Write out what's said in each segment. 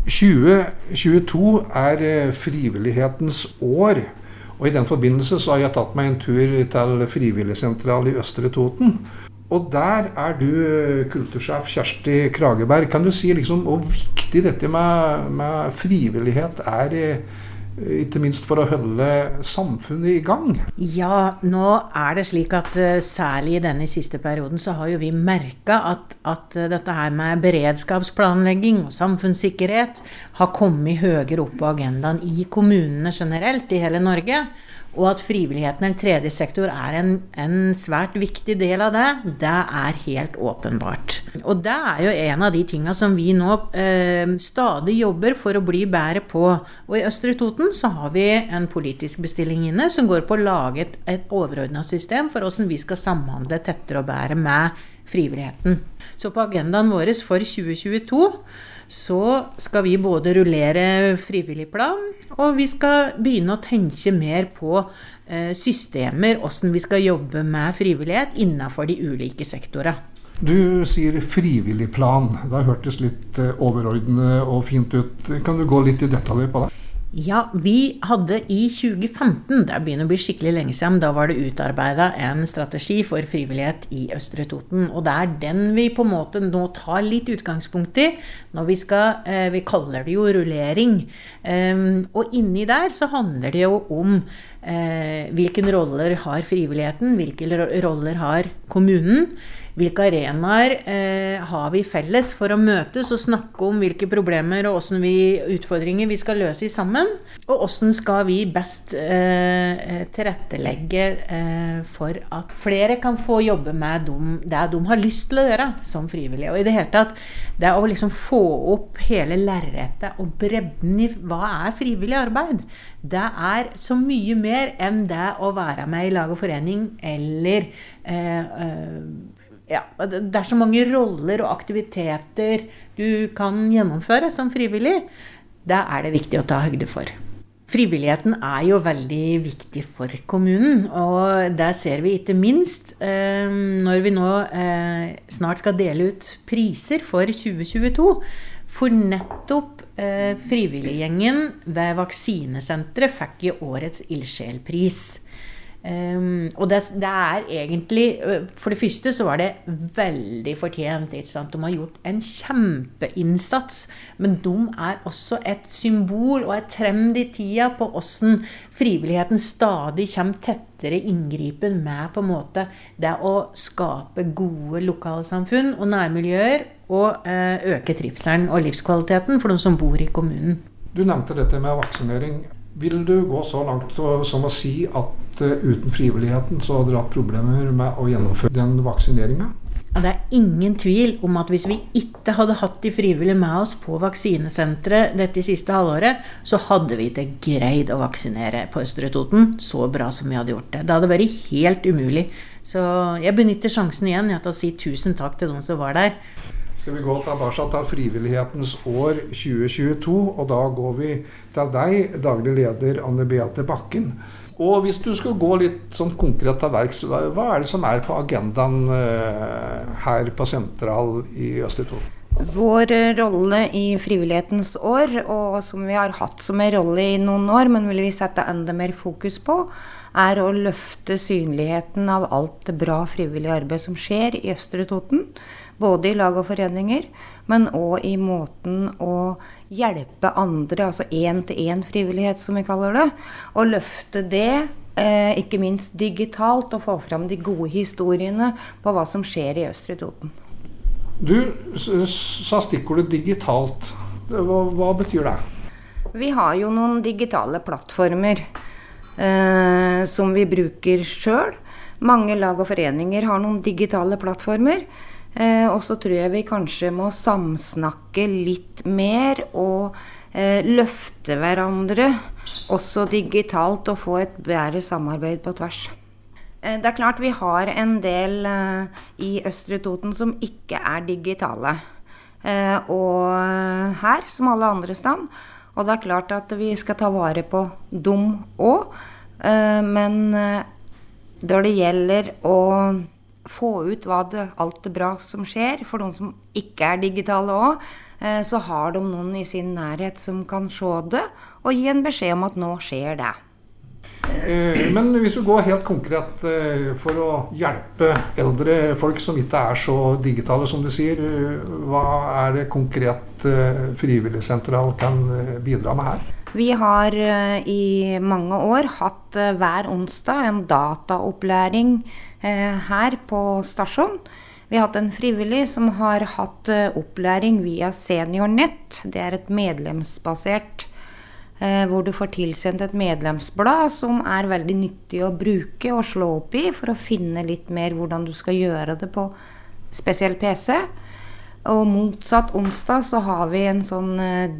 2022 frivillighetens år, og i den forbindelse så har jeg tatt meg en tur til Frivilligsentral i Østre Toten. Og der du kultursjef Kjersti Krageberg. Kan du si liksom hvor viktig dette med frivillighet ikke minst for å holde samfunnet i gang? Ja, nå det slik at særlig i denne siste perioden så har jo vi merket at dette her med beredskapsplanlegging og samfunnssikkerhet har kommet høyere opp på agendaen i kommunene generelt i hele Norge. Og at frivilligheten, en tredje sektor, en svært viktig del av det helt åpenbart. Og det jo en av de tingene som vi nå stadig jobber for å bli bedre på. Og i Østre Toten så har vi en politisk bestilling inne som går på å lage et overordnet system for hvordan vi skal samhandle tettere og bedre med frivilligheten. Så på agendaen vår for 2022 så skal vi både rullere frivillig plan, og vi skal begynne å tenke mer på systemer, hvordan vi skal jobbe med frivillighet innenfor de ulike sektorer. Du sier frivillig plan. Det har hørtes litt overordnet og fint ut. Kan du gå litt i detaljer på det? Ja, vi hadde i 2015, det begynner å bli skikkelig lenge siden, da var det utarbeidet en strategi for frivillighet i Østre Toten, og det den vi på en måte nå tar litt utgangspunkt i, når vi kaller det jo rullering, og inni der så handler det jo om hvilke roller har frivilligheten, hvilke roller har kommunen, hvilke arenaer har vi felles for å møtes og snakke om hvilke problemer og utfordringer vi skal løse sammen, og hvordan skal vi best tilrettelegge for at flere kan få jobbe med det de har lyst til å gjøre som frivillige. Og i det hele tatt, det å liksom få opp hele lerretet og bredden i hva frivillig arbeid. Det så mye mer enn det å være med i lag og forening eller det så mange roller og aktiviteter du kan gjennomføre som frivillig. Det det viktig å ta høyde for. Frivilligheten jo veldig viktig for kommunen, og det ser vi ikke minst når vi nå snart skal dele ut priser for 2022. For nettopp frivilliggjengen ved Vaksinesenteret fikk jo årets ildsjelpris. Og det egentlig, for det første så var det veldig fortjent, ikke sant? De har gjort en kjempeinnsats, men de også et symbol og et trend i tida på hvordan frivilligheten stadig kommer tettere inngripen med på en måte det å skape gode lokalsamfunn og nærmiljøer og øke trivselen og livskvaliteten for de som bor i kommunen. Du nevnte dette med vaksinering. Vil du gå så langt som å si at uten frivilligheten så hadde du hatt problemer med å gjennomføre den vaksineringen? Ja, det ingen tvil om at hvis vi ikke hadde hatt de frivillige med oss på vaksinesenteret dette siste halvåret, så hadde vi ikke greid å vaksinere på Østre Toten så bra som vi hadde gjort det. Det hadde vært helt umulig. Så jeg benytter sjansen igjen til å si tusen takk til de som var der. Skal vi gå tilbake til frivillighetens år 2022, og da går vi til deg, daglig leder Anne Beate Bakken. Og hvis du skal gå litt sånn konkret til verks, hva det som på agendaen her på Sentral i Østre Toten? Vår rolle i frivillighetens år, og som vi har hatt som en rolle i noen år, men vil vi sette enda mer fokus på, å løfte synligheten av alt det bra frivillige arbeid som skjer i Østre Toten, både i lag og foreninger, men også i måten å hjelpe andre, altså en-til-en frivillighet som vi kaller det, og løfte det, ikke minst digitalt, og få fram de gode historiene på hva som skjer i Østre Toten. Du sa stikkordet digitalt. Hva betyr det? Vi har jo noen digitale plattformer som vi bruker selv. Mange lag og foreninger har noen digitale plattformer, og så tror jeg vi kanskje må samsnakke litt mer og løfte hverandre, også digitalt, og få et bedre samarbeid på tvers. Det klart vi har en del i Østre Toten som ikke digitale, og her, som alle andre sted, og det klart at vi skal ta vare på dem også, men når det gjelder å få ut alt det bra som skjer, for noen som ikke digitale også, så har de noen i sin nærhet som kan se det, og gi en beskjed om at nå skjer det. Men hvis vi går helt konkret for å hjelpe eldre folk som ikke er så digitale som du sier, hva er det konkret Frivilligsentral kan bidra med her? Vi har i mange år hatt hver onsdag en dataopplæring her på stasjonen. Vi har hatt en frivillig som har hatt opplæring via SeniorNet. Det er et medlemsbasert hvor du får tilsendt et medlemsblad som er veldig nyttig å bruke og slå opp i for å finne litt mer hvordan du skal gjøre det på spesiell PC. Og motsatt onsdag så har vi en sånn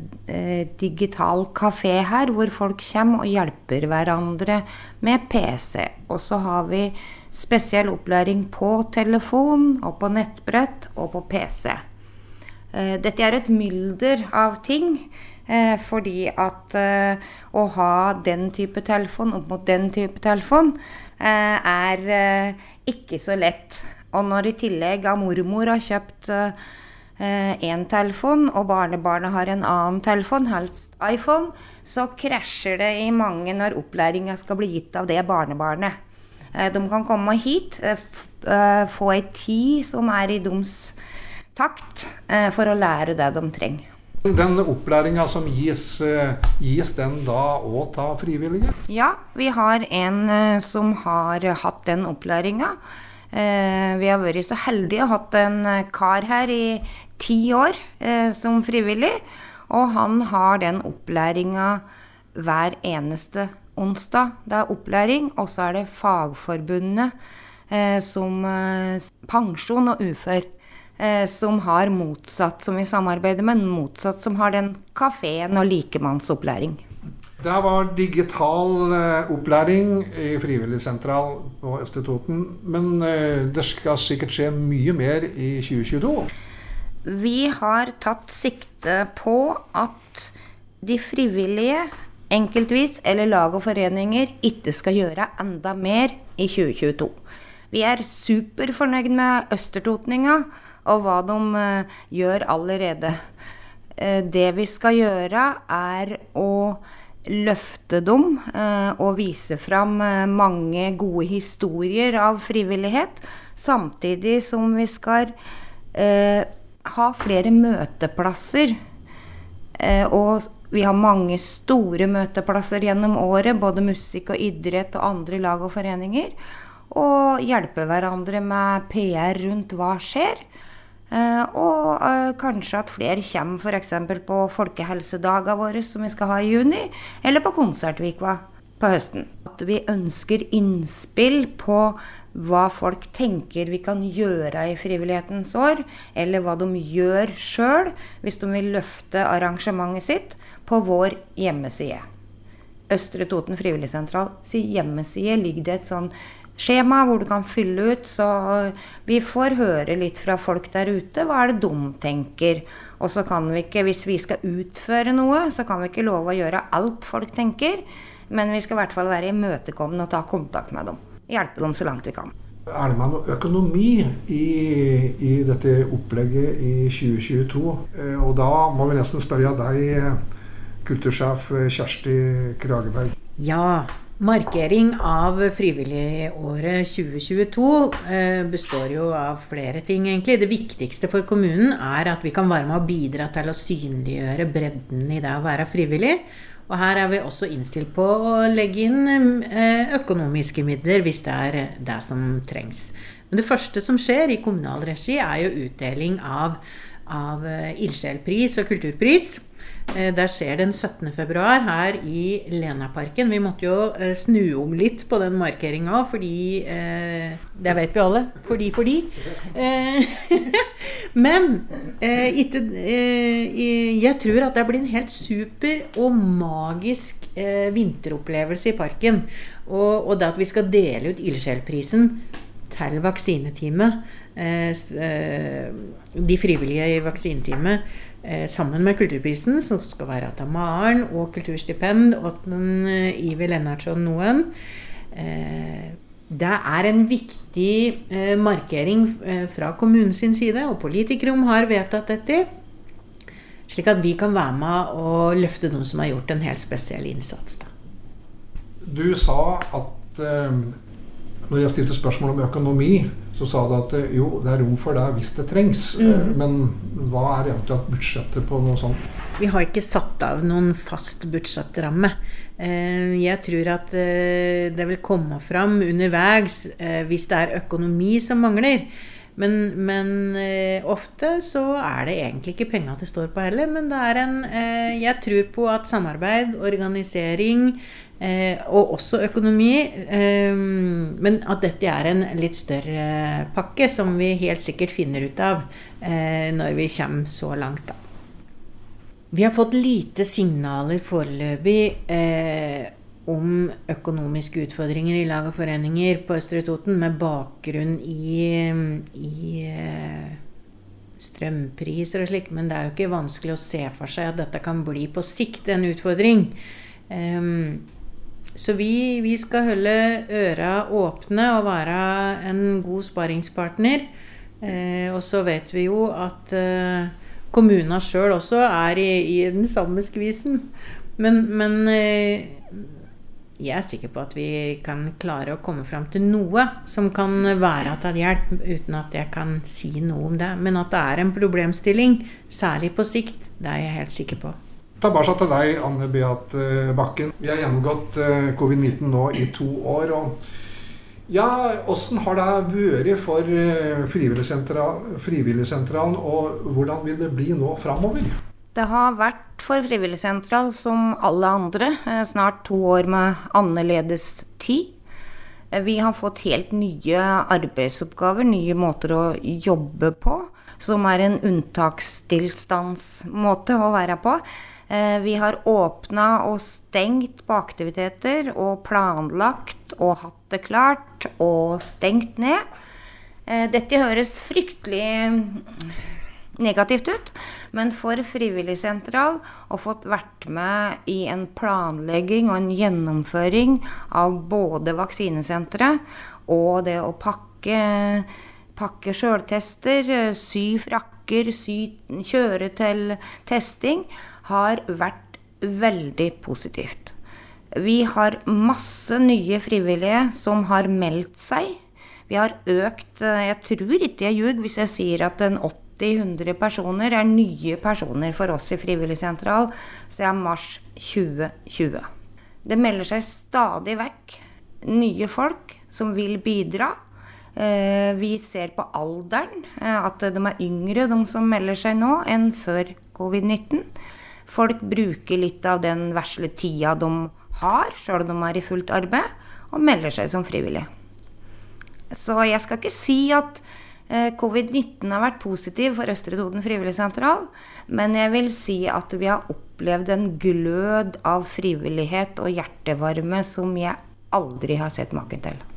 digital kafé her hvor folk kommer og hjelper hverandre med PC. Og så har vi spesiell opplæring på telefon og på nettbrett og på PC. Dette er et mylder av ting, fordi at å ha den type telefon opp mot den type telefon er ikke så lett. Og når i tillegg av mormor har kjøpt en telefon, og barnebarnet har en annen telefon, helst iPhone, så krasjer det i mange når opplæringen skal bli gitt av det barnebarnet. De kan komme hit, få en tid som er i deres takt, for å lære det de trenger. Den opplæringen som gis den da også av frivillige? Ja, vi har en som har hatt den opplæringen. Vi har vært så heldige å ha hatt en kar her i 10 år som frivillig, og han har den opplæringen hver eneste onsdag. Det er opplæring, og så er det fagforbundet som pensjon og ufør, som har motsatt, som vi samarbeider med, motsatt som har den kaféen og likemannsopplæring. Det var digital opplæring i Frivilligsentral på Østre Toten, men det skal sikkert skje mye mer i 2022. Vi har tatt sikte på at de frivillige, enkeltvis eller lag og foreninger, ikke skal gjøre enda mer i 2022. Vi er superfornøyd med østertotninga og hva de gjør allerede. Det vi skal gjøre er å løfte dem og vise fram mange gode historier av frivillighet, samtidig som vi skal ha flere møteplasser. Og vi har mange store møteplasser gjennom året, både musikk og idrett og andre lag og foreninger, og hjelpe hverandre med PR rundt hva skjer. Og kanskje at flere kommer for eksempel på folkehelsedager våre som vi skal ha i juni, eller på konsertvikva på høsten. At vi ønsker innspill på hva folk tenker vi kan gjøre i frivillighetens år, eller hva de gjør selv hvis de vil løfte arrangementet sitt på vår hjemmeside. Østre Toten Frivilligsentral sin hjemmeside ligger det et sånn skjema hvor du kan fylle ut, så vi får høre litt fra folk der ute, hva er det de tenker. Og så kan vi ikke, hvis vi skal utføre noe, så kan vi ikke love å gjøre alt folk tenker, men vi skal i hvert fall være imøtekommende og ta kontakt med dem. Hjelpe dem så langt vi kan. Er det med noe økonomi i dette opplegget i 2022? Og da må vi nesten spørre deg, kultursjef Kjersti Krageberg. Ja, markering av frivilligåret 2022 består jo av flere ting egentlig. Det viktigste for kommunen er at vi kan være med å bidra til å synliggjøre bredden i det å være frivillig. Og her er vi også innstilt på å legge inn økonomiske midler hvis det er det som trengs. Men det første som skjer i kommunal regi er jo utdeling av ildsjelpris og kulturpris. Det skjer den 17. februar her i Lenaparken. Vi måtte jo snu om litt på den markeringen, fordi det vet vi alle. Fordi. Men jeg tror at det blir en helt super og magisk vinteropplevelse i parken. Og det at vi skal dele ut ildsjelprisen til vaksineteamet, de frivillige i vaksineteamet, sammen med kulturprisen, som skal være til Maren og kulturstipend og Ivi Lennartson Noen. Det er en viktig markering fra kommunens side, og politikere har vedtatt dette. Slik at vi kan være med og løfte noen som har gjort en helt spesiell innsats. Da. Du sa at når jeg stilte spørsmål om økonomi, så sa du at jo, det er rom for det hvis det trengs. Men hva er eventuelt budsjettet på noe sånt? Vi har ikke satt av noen fast budsjettramme. Jeg tror at det vil komme fram underveis hvis det er økonomi som mangler. Men ofte så er det egentlig ikke penger det står på heller, men det er jeg tror på at samarbeid, organisering og også økonomi, men at dette er en litt større pakke som vi helt sikkert finner ut av når vi kommer så langt da. Vi har fått lite signaler foreløpig om økonomiske utfordringer i lag og foreninger på Østre Toten med bakgrunn i strømpriser og slik, men det er jo ikke vanskelig å se for seg at dette kan bli på sikt en utfordring. Så vi skal holde øra åpne og være en god sparingspartner. Og så vet vi jo at kommunene selv også er i den samme skvisen. Men jeg er sikker på at vi kan klare å komme frem til noe som kan være til hjelp, uten at jeg kan si noe om det. Men at det er en problemstilling, særlig på sikt, det er jeg helt sikker på. Tilbake til deg, Anne Beate Bakken. Vi har gjennomgått covid-19 nå i 2 år. Hvordan har det vært for Frivilligsentralen, og hvordan vil det bli nå fremover? Det har vært for Frivilligsentral som alle andre, snart 2 år med annerledes tid. Vi har fått helt nye arbeidsoppgaver, nye måter å jobbe på, som er en unntakstilstandsmåte å være på. Vi har åpnet og stengt på aktiviteter og planlagt og hatt det klart og stengt ned. Dette høres fryktelig negativt ut, men for Frivilligsentral har fått vært med i en planlegging og en gjennomføring av både vaksinesenteret og det å pakke selvtester, sy frakker, kjøre til testing, har vært veldig positivt. Vi har masse nye frivillige som har meldt seg. Vi har økt, jeg tror ikke jeg ljug hvis jeg sier at 80-100 personer er nye personer for oss i Frivilligsentral siden mars 2020. Det melder seg stadig vekk nye folk som vil bidra. Vi ser på alderen at de er yngre, de som melder seg nå, enn før covid-19. Folk bruker litt av den vesle tida de har, selv om de er i fullt arbeid, og melder seg som frivillig. Så jeg skal ikke si at covid-19 har vært positiv for Østre Toten Frivilligsentral, men jeg vil si at vi har opplevd en glød av frivillighet og hjertevarme som jeg aldri har sett maken til.